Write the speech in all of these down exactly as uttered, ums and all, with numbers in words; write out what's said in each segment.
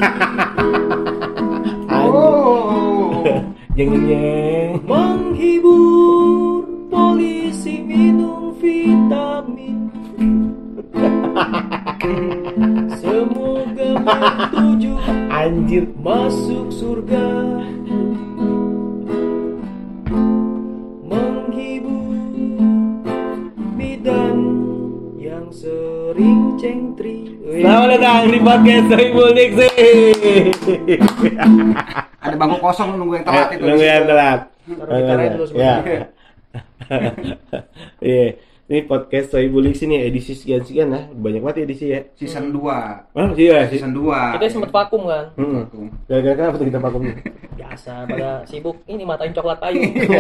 Oh. Jeng jeng jeng. Menghibur polisi minum vitamin. Semoga bertuju Anjir. masuk surga. Menghibur bidan yang sering cengtri. Selamat datang di podcast Sohibul Diksi. Ada bangku kosong nunggu yang telat itu. Nunggu yang telat. Taruh di karet dulu Ya. sebenarnya. Iya. Ini podcast Sohibul Diksi nih edisi sekian-sekian ya. Banyak banget edisi ya. Season dua. Oh iya sih. Season dua. Kita sempat vakum kan. Hmm. Gara-gara kenapa tuh kita vakum? Biasa pada sibuk ini matain coklat payu.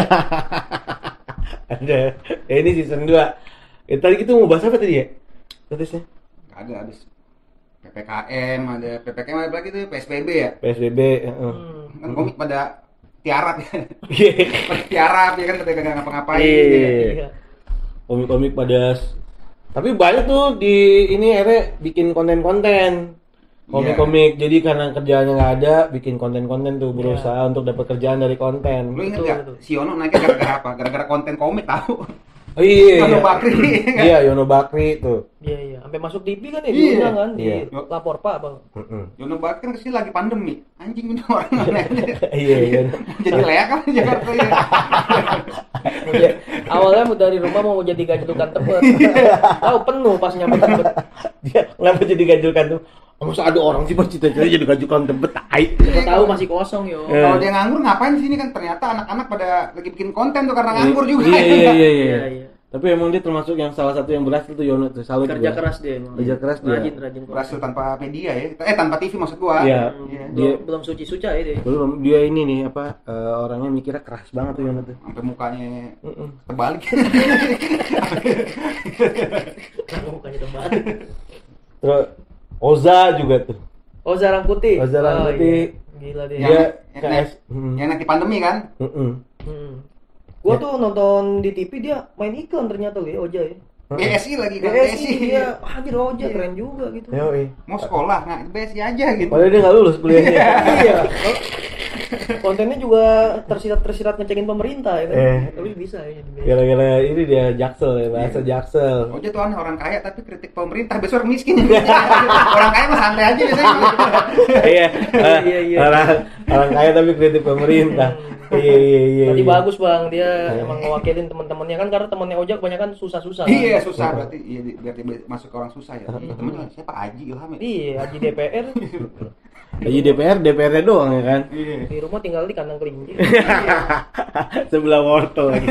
Ada. Eh, ini season dua. Eh, tadi kita mau bahas apa tadi ya? Terusnya Kagak habis P P K M, ada P P K M, ada lagi tuh P S B B ya. P S B B. heeh. Hmm. Kan komik pada tiarap ya. Iya. Pada tiarap ya kan, pada kagak ngapa-ngapain. Iya. Iya. Komik-komik pada s- tapi banyak tuh di ini akhirnya bikin konten-konten komik-komik. Jadi karena kerjaannya nggak ada, bikin konten-konten tuh berusaha untuk dapat kerjaan dari konten. Lu inget Betul, gak? betul. Si Yono naiknya gara-gara apa? Gara-gara konten komik tahu. Oh iya. Yono iya. Bakri. Iya, Yono Bakri tuh. Iya iya, sampai masuk T V kan ya Iya. diundang kan Iya. di lapor Pak Bang. Heeh. Yono Bakri kan kesini lagi pandemi. Anjing bener orang aneh. Iya, iya. Jadi leak kan Jakarta ya. Ya, awalnya mau dari rumah mau jadi gajelukan Tebet. Tahu penuh pas nyampe Tebet. Dia kenapa jadi gajulkan tuh? Oh, masa ada orang sih pas cita-cita jadi gajulkan Tebet tai. Siapa tahu masih kosong yo. Eh. Kalau dia nganggur ngapain sih ini kan ternyata anak-anak pada lagi bikin konten tuh karena nganggur juga. Iya, iya, iya, iya. Iya iya. Tapi emang dia termasuk yang salah satu yang berhasil tuh Yono tuh. Salut Kerja gua. keras dia emang. Kerja keras dia. Rajin rajin. Berhasil tanpa media ya. Eh tanpa T V maksud gua. Iya. Iya. Belum, Dia- belum suci-suci ya dia. Belum, dia ini nih apa eh, orangnya mikirnya keras banget tuh Yono tuh. Sampai mukanya Heeh. terbalik. Kamu mukanya tebal. Terus Oza juga tuh. Oh Zarang Putih. Oh, Zarang Putih. Iya. Gila dia. Dia yang, K S. yang, yang nanti pandemi kan? Heeh. Hmm. Gua tuh nonton di T V dia main iklan ternyata loh ya Oja ya. B S I lagi kan B S I dia anjir Oja Iya. keren juga gitu. Yoi. Mau sekolah nggak B S I aja gitu. Padahal dia nggak lulus kuliahnya. Iya. Kontennya juga tersirat-tersirat ngecengin pemerintah ya kan. Eh. Tapi bisa ya. jadi. Gara-gara ini dia jaksel ya, bahasa jaksel. Oja tuh aneh orang kaya tapi kritik pemerintah besok orang miskin. Orang kaya mah santai aja biasanya. Iya. Iya, iya, iya. Orang orang kaya tapi kritik pemerintah. Iya iya iya. Tadi iya. bagus Bang, dia emang ngewakilin teman-temannya kan karena temannya Ojak kebanyakan susah-susah. kan. Iya susah berarti iya di- biar dia masuk ke orang susah ya. Temennya siapa Aji Ilham ya? Iya, Haji D P R Lagi D P R, D P R-nya doang ya kan. Iya. di rumah tinggal di kandang kelinci. Sebelah wortel lagi.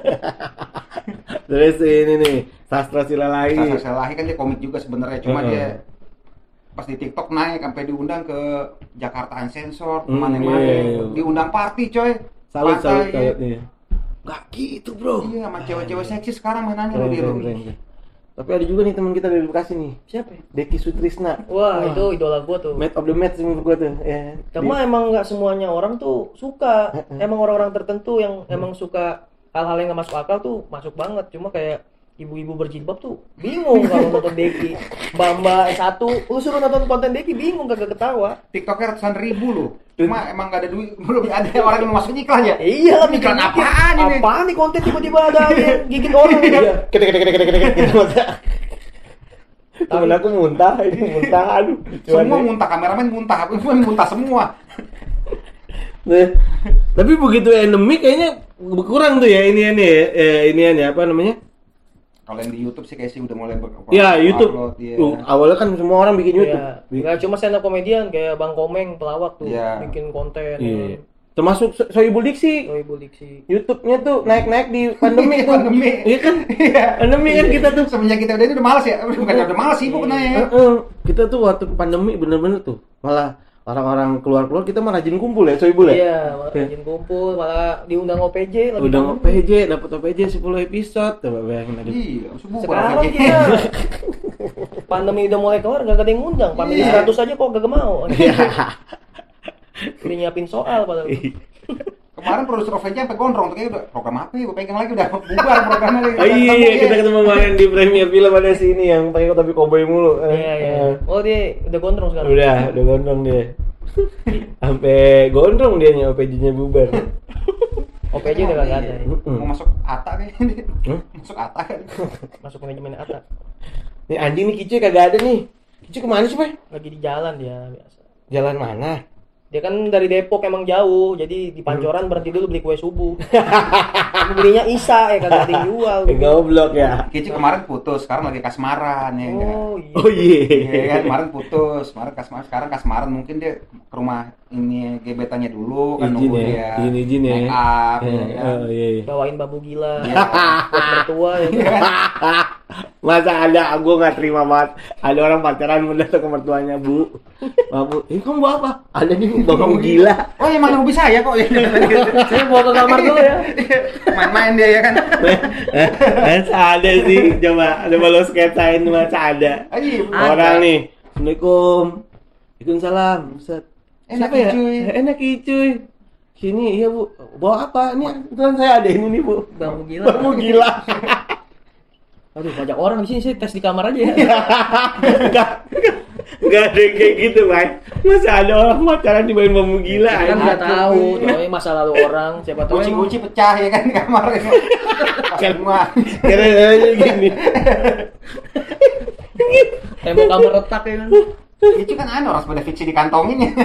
Terus ini nih, Sastra Silalahi. Sasa Salahi kan dia komik juga sebenarnya cuma Heeh. dia pas di TikTok naik sampai diundang ke Jakarta Unsensor Hmm, kemana-mana iya, iya. diundang party coy. Salut salut Pantai, salut iya. nih. Gak gitu, Bro. Iya sama cewek-cewek seksi sekarang mainannya Keren, lo di keren, rumah. keren, keren. Tapi ada juga nih teman kita dari Bekasi nih, Siapa ya? Deki Sutrisna. Wah, itu idola gua tuh. Match of the match menurut gua tuh. Ya. Cuma emang nggak semuanya orang tuh suka. Emang orang-orang tertentu yang emang suka hal-hal yang nggak masuk akal tuh masuk banget. Cuma kayak ibu-ibu berjilbab tuh bingung kalau nonton Deki. Mbak-mbak S satu, lu suruh nonton konten Deki bingung kagak ketawa. TikToknya ratusan ribu loh. Cuma emang gak ada duit, belum ada orang yang mau masukin iklan ya. Eh, iya lah Iklan mikir-mikir, apaan ini? Apaan nih konten tiba-tiba ada yang gigit orang kan? Iya, kede kede kede kede kede gitu masa. Temen aku muntah, ini muntah, aduh. Semua muntah, kameramen muntah, apa muntah semua. Nah, tapi begitu endemik kayaknya berkurang tuh ya ini ya, eh, ini ya apa namanya? Kalau yang di YouTube sih kayak sih udah mulai ber- Ya YouTube. upload, iya. Uh, awalnya kan semua orang bikin YouTube. Iya, Bi- nggak cuma stand up komedian kayak Bang Komeng pelawak tuh Iya. bikin konten. Iya. Termasuk So- Sohibul Diksi. Oh, Ibu Diksi. YouTube-nya tuh naik-naik di pandemi tuh. Pandemi. Iya kan? Iya. Pandemi kan kita tuh. Semenjak kita udah ini udah males ya, bukan udah males sibuk kena ya. Heeh. Kita tuh waktu pandemi bener-bener tuh malah orang-orang keluar-keluar kita mah rajin kumpul ya Sohibul ya. Iya, malah rajin kumpul, malah diundang O P J lagi. Udah pandemi. O P J, dapat O P J sepuluh episode. Coba bayangin aja. Iya, subuh Sekarang baru kita pandemi udah mulai keluar gak ada yang ngundang. Pandemi Iya. seratus aja kok gak mau. Iya. Ini nyiapin soal padahal. Kemarin produser O V J sampai gondrong tuh kayak udah program apa ya? Gue pegang lagi udah bubar programnya. Oh iya, iya, kita ketemu kemarin di premiere film ada si ini yang pakai topi koboi mulu. Iya, iya. Oh, dia udah gondrong sekarang. Udah, udah gondrong dia. Sampai gondrong dia nya O P J-nya bubar. O P J udah kagak ada. Ya. Mau masuk Ata kayaknya. Hmm? Masuk Ata kan. Masuk manajemen Atta. Nih anjing nih Kicu kagak ada nih. Kicu kemana sih, Pak? Lagi di jalan dia biasa. Jalan mana? Dia kan dari Depok emang jauh, jadi di Pancoran berhenti dulu beli kue subuh. Tapi belinya Isa ya kagak ada yang jual. Goblok ya. Kici kemarin putus, sekarang lagi kasmaran ya enggak. Oh iya. Oh iya. Iya kan kemarin putus, kemarin kasmaran, sekarang kasmaran mungkin dia ke rumah ini gebetannya dulu kan Izin nunggu ya, dia. izin izin ya. Make up, Eh, ya kan. Oh iya. iya. Bawain bambu gila. Iya. Buat mertua ya. Masa ada, gue nggak terima banget. Ada orang pacaran mau datang ke mertuanya, Bu. Ma, Bu, ini kamu bawa apa? Ada nih bang gila. Oh emang hobi saya kok ya. Saya bawa ke kamar dulu ya. Main-main dia ya kan. Masa ada sih, coba coba lo sketsain masa ada. Ah, iya, Orang nih, Assalamualaikum, Waalaikumsalam, Ustaz. Enak Siapa ya? cuy. Enak Ki, cuy. Sini, iya Bu. Bawa apa? Ini kebetulan saya ada ini nih Bu. Bambu gila. Bambu gila. Aduh, banyak orang di sini, saya tes di kamar aja ya. Enggak, enggak ada yang kayak gitu, Bang. Masa ada orang pacaran dibawain bambu gila? Kan anjing? nggak tahu, tahu masa lalu orang, siapa tahu. emang- Kunci-kunci pecah ya kan di kamar. Pas semua. Kira-kira gini. Tembok kamar retak ya kan. Itu kan aneh orang sepeda fiksi dikantongin ya.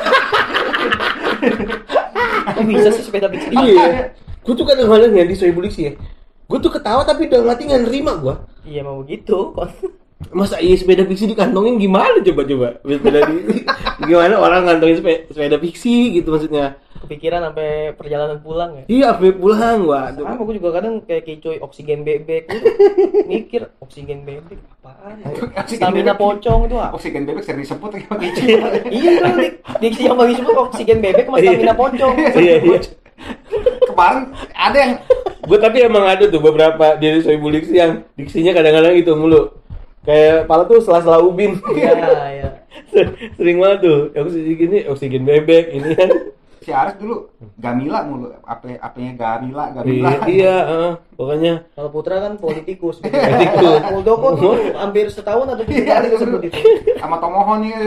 Kok bisa sih sepeda fiksi? Iya. Gue tuh kadang-kadang ya di Soebul sih ya. Gue tuh ketawa tapi dalam hati nggak nerima gue. Iya mau begitu. Masa iya sepeda fiksi dikantongin gimana coba-coba? Sepeda fiksi gimana orang ngantongin sepeda, sepeda fiksi gitu maksudnya? Kepikiran sampai perjalanan pulang ya. Iya, sampai pulang gua. Sama gue juga kadang kayak kicoy oksigen bebek. Gua mikir oksigen bebek apaan? Stamina pocong itu apa? Oksigen bebek sering disebut kayak gitu. Iya itu di diksi yang bagi sebut oksigen bebek sama stamina pocong. Iya, iya. Kemarin ada yang Gue tapi emang ada tuh beberapa dari Soebul Diksi yang diksinya kadang-kadang itu mulu. Kayak pala tuh sela-sela ubin. Iya, iya. Sering banget tuh. Oksigen ini oksigen bebek ini kan. si Ares dulu Gamila mulu, apa apanya Gamila, Gamila. Iya, iya uh, pokoknya. Kalau Putra kan politikus. Politikus. Muldoko tuh hampir setahun atau tiga kali disebut itu. Sama Tomohon nih.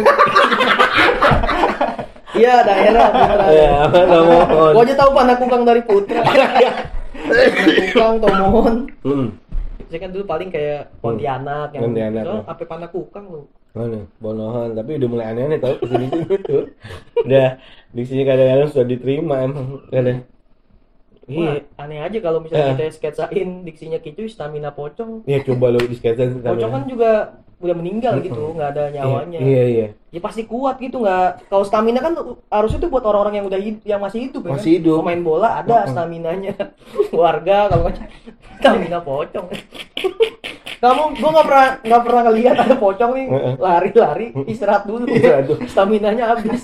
Iya, daerah Putra. Iya, apa Tomohon. Gua aja tahu Panakukang dari Putra. Panakukang, Tomohon. Hmm. Saya kan dulu paling kayak Pontianak yang Pontianak, so, ya. apa Panakukang lu. Mana? Bonohan, tapi udah mulai aneh-aneh tau kesini sini tuh. Udah diksinya kadang-kadang sudah diterima emang kadang. Wah, Iya. aneh aja kalau misalnya Eh. kita sketsain diksinya Kicuy stamina pocong. Ya coba lo di sketsa Pocong kan juga udah meninggal gitu, nggak ada nyawanya. Iya, iya. Ya pasti kuat gitu, nggak. Kalau stamina kan harusnya tuh buat orang-orang yang udah hidup, yang masih hidup ya. Masih kan? hidup. Pemain bola ada Mm-mm. staminanya. Warga kalau nggak stamina pocong. Kamu, gua nggak pernah nggak pernah ngelihat ada pocong nih Mm-mm. lari-lari istirahat dulu. Istirahat dulu. Staminanya habis.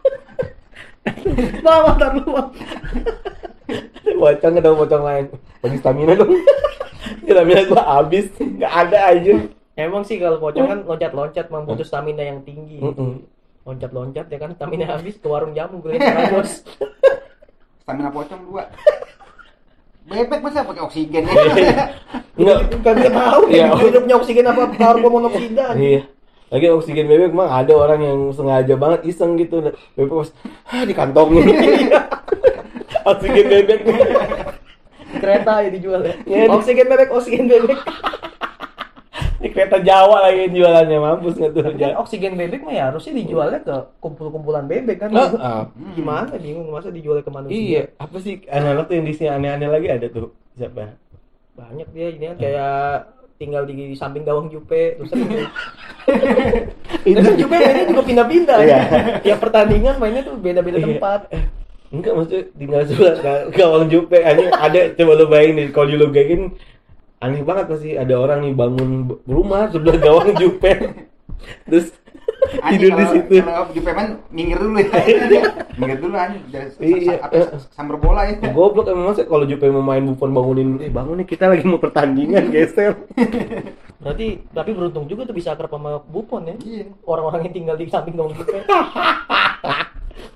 Bang, mantar lu bang. Pocong ketemu pocong lain. Bagi stamina dong. Stamina gua habis, nggak ada aja. Emang sih kalau pocong kan loncat-loncat membutuh stamina yang tinggi. Mm-mm. Loncat-loncat ya kan stamina habis ke warung jamu beli terus. Stamina pocong dua. Bebek masa pakai oksigen ya? Enggak. Kagak tahu Iya. ya hidupnya oksigen apa karbon monoksida. Iya. Lagi oksigen bebek emang ada orang yang sengaja banget iseng gitu. Bebek pas, ah dikantongin. Oksigen bebek. Kereta ya dijual ya. Iya, di- Oksigen bebek, oksigen bebek. Di kereta Jawa lagi jualannya, mampus nggak tuh? Tapi kan oksigen bebek mah ya harusnya dijualnya ke kumpul-kumpulan bebek kan. Ah, ah. Gimana bingung masa dijual ke manusia? Iya, apa sih anak-anak tuh yang di sini aneh-aneh lagi ada tuh. Siapa? Banyak dia ini kan kayak tinggal di samping gawang Jupe terus sering tuh. Itu Kan Jupe mainnya juga pindah-pindah. Iya. Tiap pertandingan mainnya tuh beda-beda Iya. tempat. enggak maksudnya tinggal sebelah ga- gawang Jupe aneh ada coba lu bayangin kalau di lu bayangin aneh banget pasti ada orang nih bangun b- rumah sebelah gawang Jupe terus tidur di situ. Kalau di pemen minggir dulu ya. Minggir dulu anjing dari Iya. apa sambar bola ya. Goblok emang masa kalau Jupe mau main Buffon bangunin, eh bangun nih kita lagi mau pertandingan geser. Berarti tapi beruntung juga tuh bisa akrab sama Buffon ya. Iya. Orang-orang yang tinggal di samping gawang Jupe.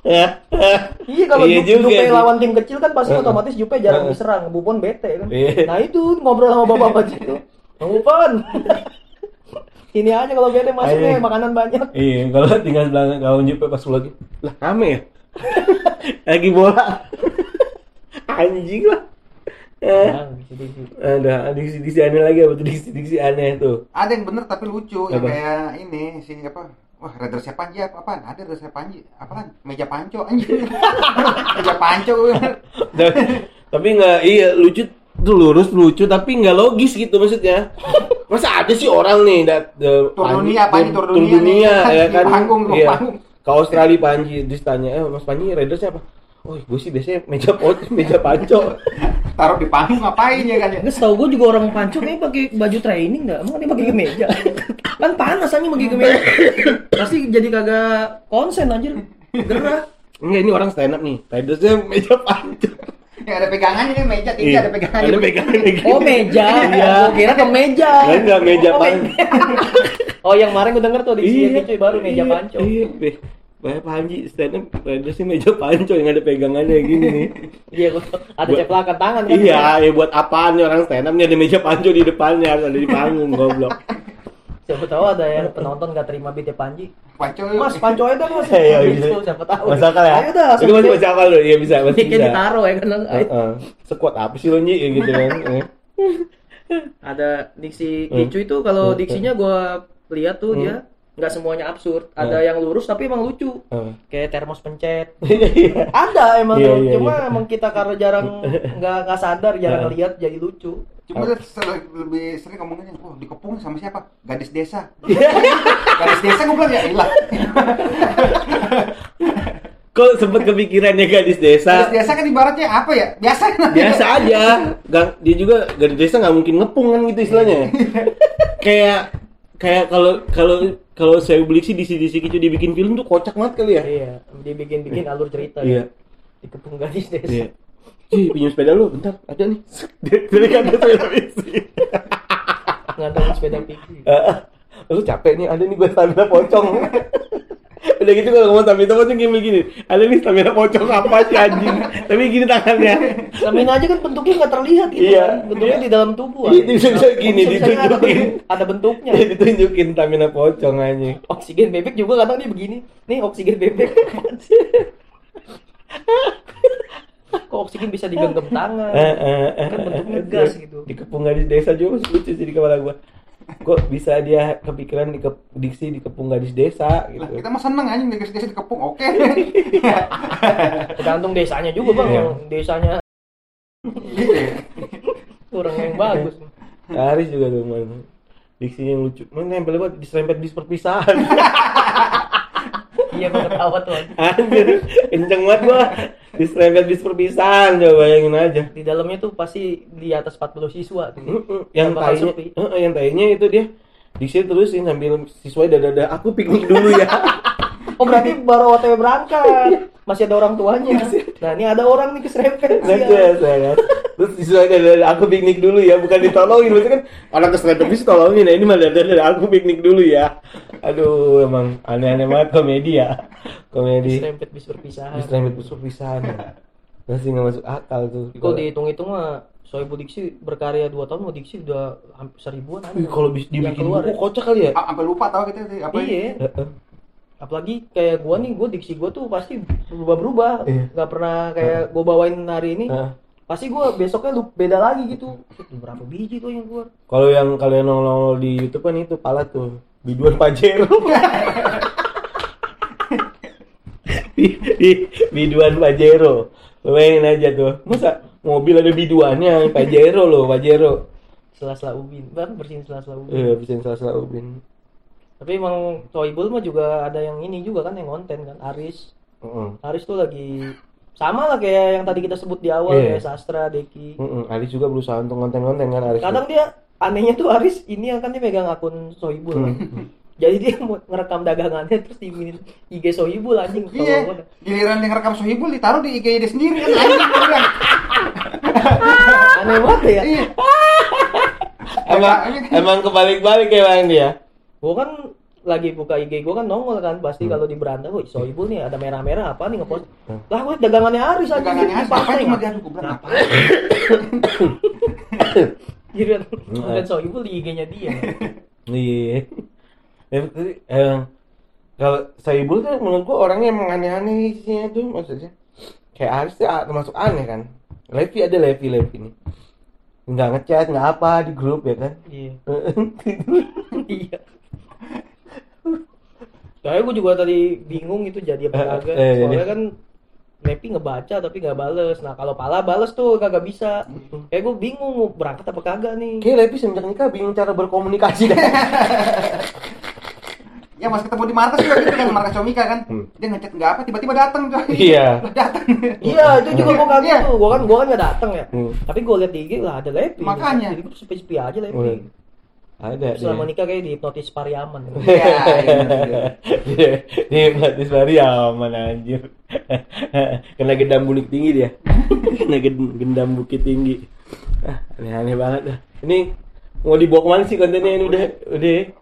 Iya kalau Iya Jupe, juga Jupe sih. lawan tim kecil kan pasti Heeh. otomatis Jupe jarang Heeh. diserang, Buffon bete kan. Iya. Nah itu ngobrol sama bapak-bapak situ. Bang Buffon. Ini aja kalau bete masuknya Ayo. makanan banyak. Iya, kalau tinggal belakang kawan Jupe pas lagi, lah rame ya? Lagi bola. Anjing lah. Eh, Nah, diksi-diksi. ada diksi-diksi aneh lagi apa tuh diksi-diksi aneh tuh. Ada yang bener tapi lucu, yang Apa? kayak ini si apa? Wah, Raidersnya Panji apa apaan? Ada Raidersnya Panji. Apaan? Meja panco anjing. Meja panco. tapi, tapi nggak iya lucu tuh lurus lucu tapi nggak logis gitu maksudnya. Masa ada sih orang nih dat de- Tur Panji- dunia, Panji tur tur dunia dunia nih. ya Di kan. panggung, di Iya. panggung. Ke Australia Panji terus tanya, "Eh, Mas Panji Raidersnya apa?" Oh, gue sih biasanya meja pot, meja panco. Taruh di panggung ngapain ya kan ya? Nggak, setahu gue juga orang Panco kayaknya pakai baju training nggak? Emang dia pakai kemeja? Kan panas aja pakai kemeja. Pasti jadi kagak konsen anjir. Gerah. Enggak, ini orang stand up nih. Raidersnya meja panco. Ya ada pegangannya nih meja tinggi, ada pegangannya. Ada pegangannya gitu. Oh meja, Iya. Gua kira kemeja. Kan enggak meja Oh, panco. Oh yang kemarin gue denger tuh di sini cuy baru meja iya, panco. Iya, Be. Banyak Panji stand up Raidersnya meja panco yang ada pegangannya gini nih. Iya gua ada Buat- ceplakan tangan kan. Iya, ya buat apaan nih orang stand up nih ada meja panco di depannya, harus ada di panggung goblok. Siapa tahu ada yang penonton gak terima beatnya Panji. Panco. Mas panco aja mas. Iya, Gitu, bisa. siapa tahu. Masuk akal ya? Ayo dah. Itu masih masuk akal loh, iya bisa, masih Mic-nya bisa. ditaruh ya kan. Heeh. Sekuat apa sih lo Nyi ya gitu kan. Eh. Ada diksi Hmm. Gicu itu kalau Hmm. diksinya gua lihat tuh Hmm. dia nggak semuanya absurd. Ada Hmm. yang lurus tapi emang lucu. Heeh. Kayak termos pencet. Iya. Ada emang Iya, tuh. iya, Cuma iya. emang kita karena jarang nggak nggak sadar, jarang Hmm. ngeliat jadi lucu. Cuma dia sel- lebih sering ngomongnya, oh dikepung sama siapa? Gadis desa. Gadis desa gue bilang ya ilah. Kok sempet kepikiran ya gadis desa? Gadis desa kan ibaratnya apa ya? Biasa kan? Biasa aja. Gang, dia juga gadis desa nggak mungkin ngepung kan gitu istilahnya. kayak kayak kalau kalau kalau saya beli sih di sini gitu dibikin film tuh kocak banget kali ya. Iya, dibikin-bikin alur cerita. Iya. Ya. Dikepung gadis desa. Iya. Ih, pinjam sepeda lu, bentar, ada nih. Dari kan ada sepeda isi. Ngandelin sepeda pipi. Lu capek nih, ada nih gue stamina pocong. Udah gitu kalau ngomong stamina pocong gini gini. Ada nih stamina pocong apa sih anjing? Tapi gini tangannya. Stamina aja kan bentuknya nggak terlihat gitu Iya. kan. Bentuknya di dalam tubuh. Iya, ada. bisa gini, Bisa-bisanya ada ditunjukin. bentuk- Ada bentuknya. Ya ditunjukin stamina pocong anjing. Oksigen bebek juga kadang dia begini. Nih oksigen bebek. Kok oksigen bisa digenggam tangan? Eh, eh, eh, Kan bentuknya eh, gas eh, gitu. Dikepung gadis desa juga masih lucu sih di kepala gua. Kok bisa dia kepikiran dikep, diksi dikepung gadis desa gitu. Lah, kita mah seneng anjing gadis desa dikepung. Oke. Tergantung desanya juga bang. Iya. Yang desanya kurang yang bagus. Aris juga tuh man. Diksinya yang lucu. Mana nempel banget diserempet bis perpisahan. Iya gue ketawa tuh. Anjir, kenceng banget gua. Diserempet bis perpisahan, coba bayangin aja. Di dalamnya tuh pasti di atas empat puluh siswa tuh. Mm-mm. Yang Yang bakal tainya, sepi. uh, yang tainya itu dia diksi terusin sambil siswa dada-dada aku piknik dulu ya. Oh berarti baru O T W berangkat. Masih ada orang tuanya. Nah ini ada orang nih keserempet. Nanti ya saya. Terus siswa dada-dada aku piknik dulu ya, bukan ditolongin. Maksudnya kan orang keserempet bis tolongin, nah ini malah dada-dada aku piknik dulu ya. Aduh, emang aneh-aneh banget komedi ya. Komedi. Keserempet bis perpisahan. Diserempet bis perpisahan. Masih nggak masuk akal tuh. Kalau dihitung-hitung mah Sohibul Diksi berkarya dua tahun mau Diksi udah hampir seribuan ada. Ih, kalau bis- Yang dibikin keluar buku ya. kocak kali ya. Ah, sampai lupa tahu kita sih apa. Iya. Heeh. Apalagi kayak gua nih, gua diksi gua tuh pasti berubah-berubah. Iya. Nggak pernah kayak gua bawain hari ini. Heeh. Pasti gua besoknya lu beda lagi gitu. Berapa biji tuh yang keluar? Kalau yang kalian nongol di YouTube kan itu pala tuh biduan Pajero. Bi- bi- biduan Pajero. Lo bayangin aja tuh. Masa mobil ada biduannya Pajero loh, Pajero. Sela-sela ubin. Bang bersihin sela-sela ubin. Eh, bisa salah-salah ubin. Tapi emang Sohibul mah juga ada yang ini juga kan yang konten kan Aris. Heeh. Aris tuh lagi sama lah kayak yang tadi kita sebut di awal Iya. kayak Sastra, Deki. Heeh, Aris juga berusaha untuk konten-konten kan Aris. Kadang dia anehnya tuh Aris ini kan dia megang akun Sohibul. Hmm. Jadi dia mau ngerekam dagangannya terus diinin I G Sohibul anjing. Iya. Kalau gua- Giliran yang rekam Sohibul ditaruh di I G dia sendiri kan anjing gua bilang. Aneh banget ya. Iya. emang emang kebalik-balik ya Bang dia. Gua kan lagi buka I G gue kan nongol kan pasti Hmm. kalau di beranda, woi Soibul nih ada merah-merah apa nih ngepost. Hmm. Lah gue dagangannya Aris aja. Dagangannya di Aris, pantai, ngapain cuma nggak? diadu gue bilang Nah. ngapain? Jadi kan konten Soibul di I G-nya dia. Iya. Ya, tapi, eh, kalau Saibul kan menurut gua orangnya emang aneh-aneh isinya tuh maksudnya. Kayak Aris tuh ah, termasuk aneh kan. Levi ada Levi Levi nih. Nggak ngechat, nggak apa di grup ya kan. Iya. Iya. Kayak gue juga tadi bingung itu jadi apa kagak. Eh, eh, Soalnya eh. kan Lepi ngebaca tapi nggak bales. Nah kalau Pala bales tuh kagak bisa. Kayak gue bingung mau berangkat apa kagak nih. Kayak Levi semenjak nikah bingung cara berkomunikasi dah. Ya mas ketemu di markas juga gitu kan, markas Comika kan. Hmm. Dia ngechat nggak apa, tiba-tiba datang coy. Iya. Lah, datang. Iya itu juga gue kaget Iya. tuh. Gue kan gue kan nggak datang ya. Hmm. Tapi gue liat di I G lah ada Lepi. Makanya. Jadi gue sepi-sepi aja Hmm. Lepi. Ada Selama dia. nikah kayak dihipnotis Pariaman. Iya, iya, iya. Dia dia Batis Bari aman anjir. Kena gendam bulik tinggi dia. Kena gen- gendam bukit tinggi. Ah, aneh-aneh banget dah. Ini mau dibawa kemana sih kontennya ini udah udah